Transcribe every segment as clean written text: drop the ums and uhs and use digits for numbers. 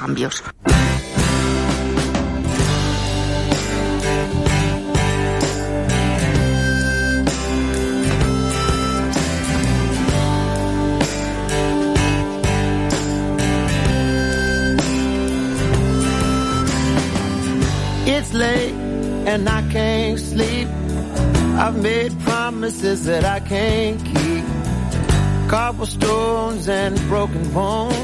cambios. It's late and I can't sleep. I've made promises that I can't keep. Cobblestones and broken bones.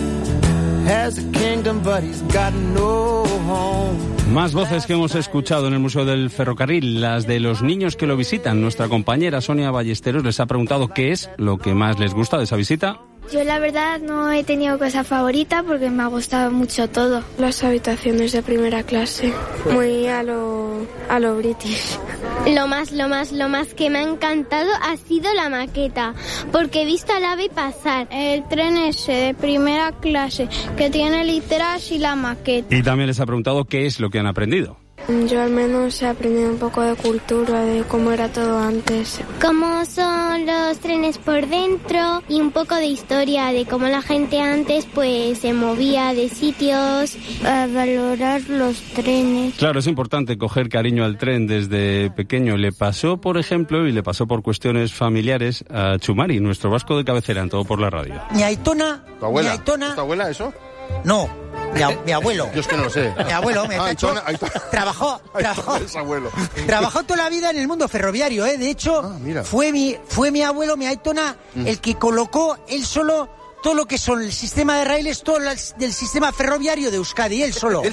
Has a kingdom but he's got no home. Más voces que hemos escuchado en el Museo del Ferrocarril, las de los niños que lo visitan. Nuestra compañera Sonia Ballesteros les ha preguntado qué es lo que más les gusta de esa visita. Yo la verdad no he tenido cosa favorita porque me ha gustado mucho todo. Las habitaciones de primera clase, muy a lo british. Lo más que me ha encantado ha sido la maqueta, porque he visto al ave pasar. El tren ese de primera clase que tiene literas y la maqueta. Y también les ha preguntado qué es lo que han aprendido. Yo al menos he aprendido un poco de cultura, de cómo era todo antes. Cómo son los trenes por dentro y un poco de historia de cómo la gente antes pues se movía de sitios. A valorar los trenes. Claro, es importante coger cariño al tren desde pequeño. Le pasó, por ejemplo, y le pasó por cuestiones familiares a Chumari, nuestro vasco de cabecera en Todo por la Radio. Mi Aitona... ¿Tu abuela? Mi Aitona... ¿Es tu abuela eso? No. Mi abuelo. Yo es que no lo sé. Mi abuelo, Aitona. Trabajó toda la vida en el mundo ferroviario, ¿eh? De hecho, fue mi abuelo, mi Aitona, el que colocó él solo todo lo que son el sistema de raíles, todo del sistema ferroviario de Euskadi, él solo.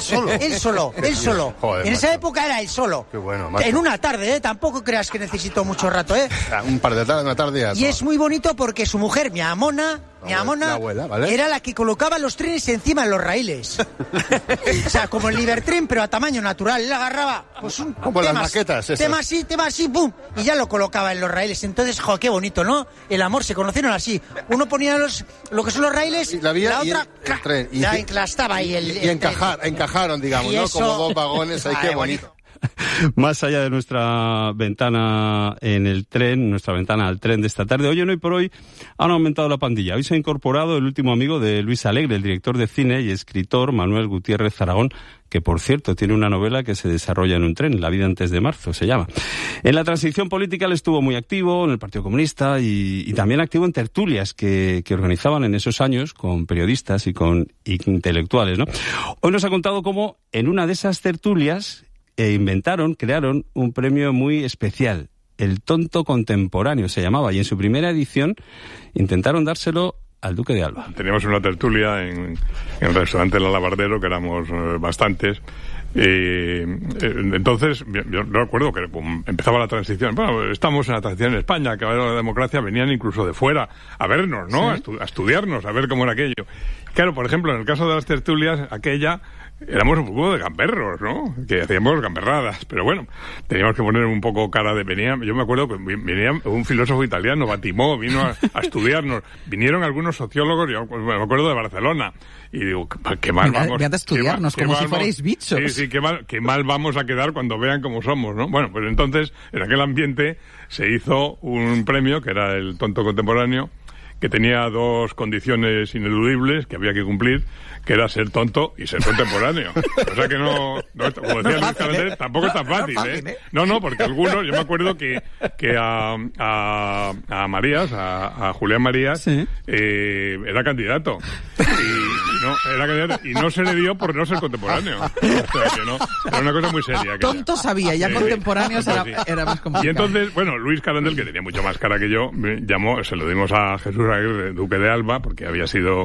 Joder, en esa macho. época era él solo. Qué bueno, macho. En una tarde, ¿eh? Tampoco creas que necesito mucho rato, ¿eh? Una tarde. Y es muy bonito porque su mujer, mi amona, la abuela, ¿vale? era la que colocaba los trenes encima de los raíles. O sea, como el Libertren, pero a tamaño natural. Él agarraba pues un como las maquetas esas. tema así, pum, y ya lo colocaba en los raíles. Entonces, qué bonito, ¿no? El amor, se conocieron así. Uno ponía lo que son los raíles, y la vía otra, y el tren. Ya estaba ahí encajaron, digamos, y ¿no? eso... Como dos vagones, ahí, qué bonito. Más allá de nuestra ventana en el tren, nuestra ventana al tren de esta tarde, hoy por hoy han aumentado la pandilla. Hoy se ha incorporado el último amigo de Luis Alegre, el director de cine y escritor Manuel Gutiérrez Aragón, que por cierto tiene una novela que se desarrolla en un tren, La vida antes de marzo se llama. En la transición política él estuvo muy activo en el Partido Comunista y también activo en tertulias que organizaban en esos años con periodistas y con intelectuales, ¿no? Hoy nos ha contado cómo en una de esas tertulias crearon un premio muy especial, el Tonto Contemporáneo se llamaba, y en su primera edición intentaron dárselo al Duque de Alba. Teníamos una tertulia en el restaurante El Alabardero, que éramos bastantes. Entonces, yo recuerdo que empezaba la transición. Bueno, estamos en la transición en España, que ahora la democracia, venían incluso de fuera a vernos, ¿no? ¿Sí? A estudiarnos, a ver cómo era aquello. Claro, por ejemplo, en el caso de las tertulias, éramos un poco de gamberros, ¿no? Que hacíamos gamberradas, pero bueno, teníamos que poner un poco cara de... Yo me acuerdo que venía un filósofo italiano, Batimó, vino a estudiarnos. Vinieron algunos sociólogos, yo me acuerdo de Barcelona, y digo, qué mal vamos... Vean a estudiarnos, como si fuerais bichos. Sí, qué mal vamos a quedar cuando vean cómo somos, ¿no? Bueno, pues entonces, en aquel ambiente, se hizo un premio, que era el Tonto Contemporáneo, que tenía dos condiciones ineludibles que había que cumplir, que era ser tonto y ser contemporáneo. O sea que no como decía Luis Calandrés, tampoco es tan fácil, ¿eh? No, porque algunos, yo me acuerdo que a Marías, a Julián Marías, sí, era candidato. Y no se le dio por no ser contemporáneo. O sea que no, era una cosa muy seria. Tonto sabía, ya contemporáneos era más complicado. Y entonces, bueno, Luis Calandrés, que tenía mucho más cara que yo, me llamó, se lo dimos a Jesús Aguirre, Duque de Alba, porque había sido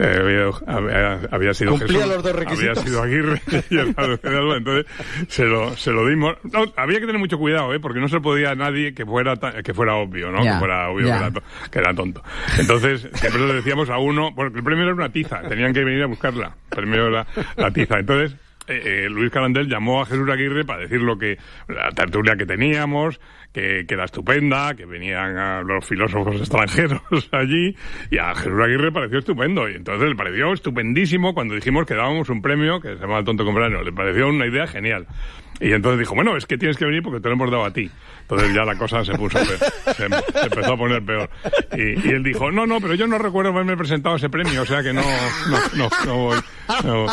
cumplía Jesús, los dos requisitos. había sido Aguirre y era Duque de Alba, entonces se lo dimos. No, había que tener mucho cuidado, porque no se podía a nadie que fuera obvio, ¿no? Ya, que fuera obvio que era tonto. Entonces, siempre le decíamos a uno, porque el premio era una tiza, tenían que venir a buscarla. El premio era la tiza. Entonces, Luis Calandrés llamó a Jesús Aguirre para decir la tertulia que teníamos, que era estupenda, que venían a los filósofos extranjeros allí, y a Jesús Aguirre pareció estupendo, y entonces le pareció estupendísimo cuando dijimos que dábamos un premio que se llamaba el Tonto Contemporáneo, le pareció una idea genial. Y entonces dijo, bueno, es que tienes que venir porque te lo hemos dado a ti. Entonces ya la cosa se puso se empezó a poner peor. Y él dijo, no, pero yo no recuerdo haberme presentado ese premio, o sea que no voy.